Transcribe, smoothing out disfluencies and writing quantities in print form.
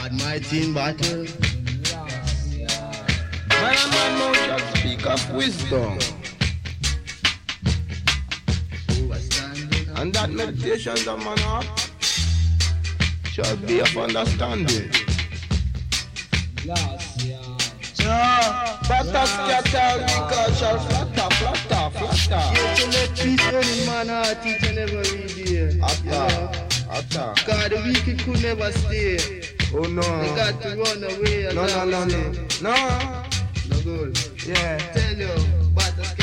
Almighty in battle. Man and man mouth shall speak of wisdom. And that meditations of man heart shall be of understanding. Flatter, scatter, because shall flatter. Here to let peace in man heart each and every day. Attack. God, the wicked could never stay. Oh no. They got to run away. No. No good. Yeah. Tell you, but